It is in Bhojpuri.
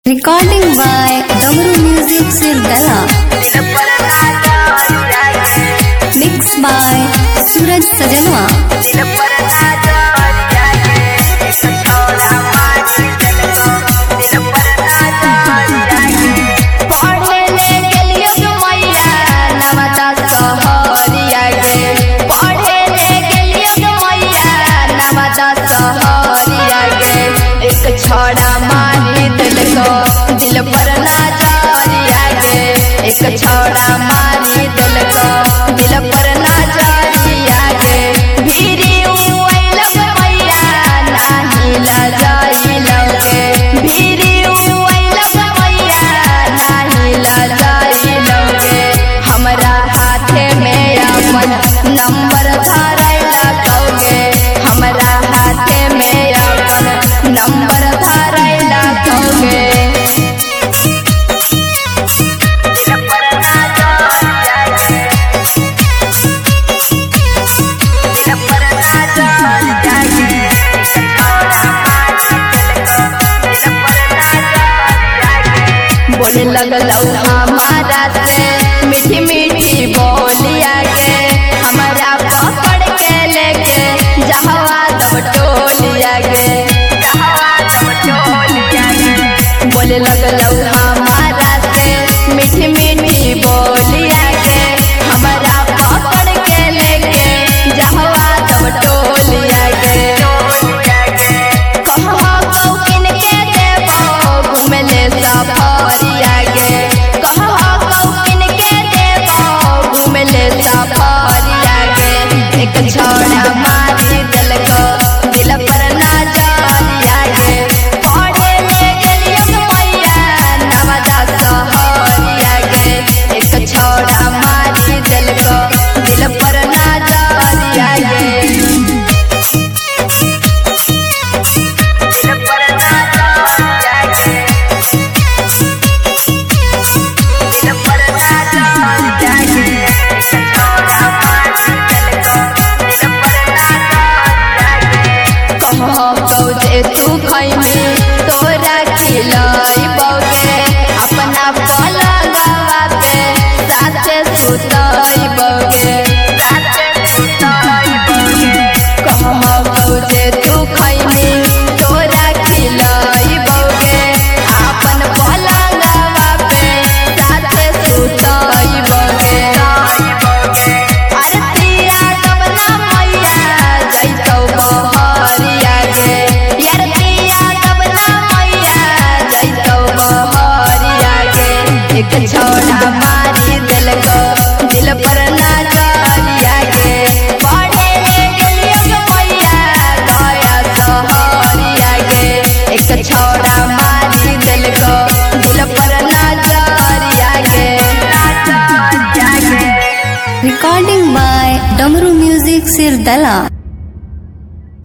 Recording by Damru Music Sirdala. Mixed by Suraj Sajanwa. छोड़ा मारी दिल को दिल पर ना जारिया गे, एक छोड़ा मारी दिल को दिल पर ना जारिया गे। भीरी उइलक मैया नाही ला जाई लगे, भीरी उइलक मैया नाही ला जाई लगे। हमरा हाथे में अपन नंबर धरैला कौगे, हमरा हाथे में अपन नंबर बोले लगलौ हमारा से मीठी मीठी बोलिया गे, हमारा पकड़ के लेके जहवा तब टोलिया गे, बोले लगलौ हमारा से मीठी मीठी बोलिया गे, हमारा पकड़ के लेके जहवा तब टोलिया गे। कहाँ कौ किन के देबो घुमले सफरिया गे, कहाँ कौ किन के देबो घुमले सफरिया गे। एक छोड़ा मारी दिल को दिल पर ना जारिया गे, पढ़े ले गेलियो मैया नवदा सहरिया गे। एक छोड़ा मारी दिल को दिल पर ना जारिया गे। तू खैमी तोरा खिलाई बौगे, अपना पलंगवा पे साथे सुतई बौगे। कहबौ जे तू खैमी तोरा खिलाई बौगे, अपन पलंगवा पे साथे सुतई बौगे। अरतिया तब ना मैया जैतौ बहरिया गे, एक छोड़ा मारी दिल को दिल पर ना जारिया गे। पढ़े ले गेलियो मैया गया सहरिया गे, एक छोड़ा मारी दिल को दिल पर ना जारिया गे। Recording by Damru Music Sirdala.